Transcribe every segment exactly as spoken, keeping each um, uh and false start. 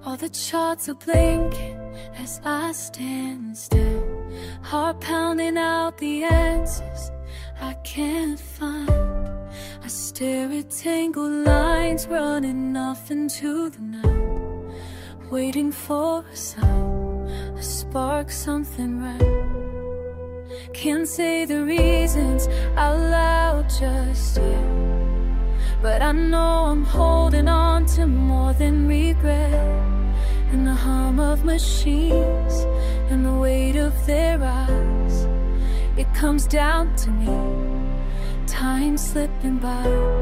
All the charts are blinking as I stand still, heart pounding out the answers I can't find. I stare at tangled lines running off into the night, waiting for a sign, a spark, something right. Can't say the reasons out loud just yet, but I know I'm holding on to more than regret. And the hum of machines and the weight of their eyes, it comes down to me, time slipping by.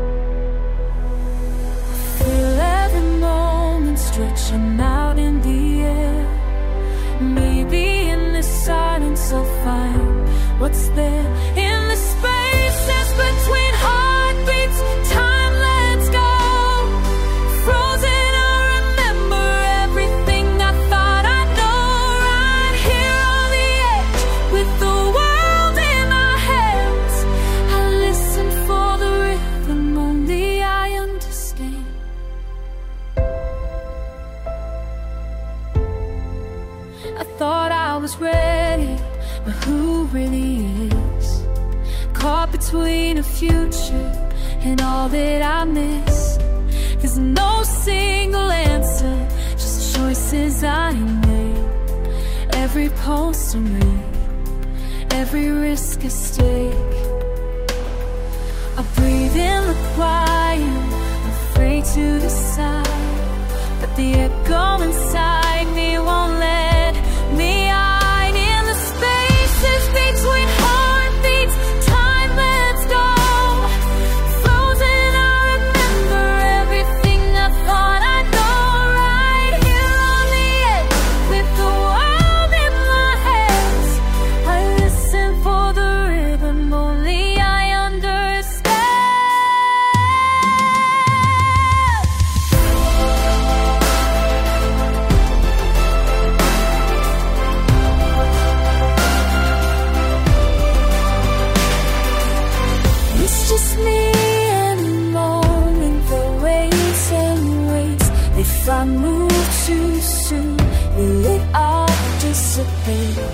I feel every moment stretching out in the air. Maybe in the silence I'll find what's there in the spaces between heartbeats. Time lets go, frozen. I remember everything I thought I know, right here on the edge with the world in my hands. I listen for the rhythm only I understand. I thought I was ready, but who really is? Caught between a future and all that I miss. There's no single answer, just choices I made. Every pulse I read, every risk I stake. I breathe in the quiet, afraid to decide, but the echo inside me won't let me hide in the spaces between heartbeats. Time lets go, frozen. I remember everything I thought I know, right here on the edge with the world in my hands. I listen for the rhythm only I understand. It's just me and the moment that waits and waits. If I move too soon, will it all dissipate?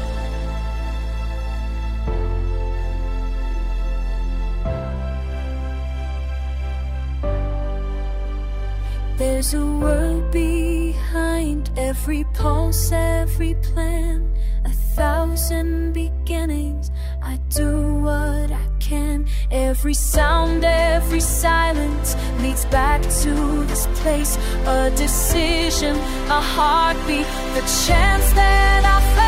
There's a world behind every pulse, every plan, a thousand beginnings. I do what I can. Every sound, every silence leads back to this place. A decision, a heartbeat, the chance that I found.